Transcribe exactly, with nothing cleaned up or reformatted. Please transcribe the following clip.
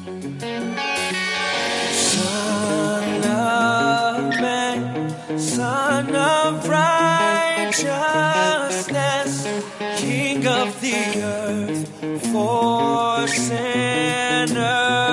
Son of man, son of righteousness, King of the earth for sinners.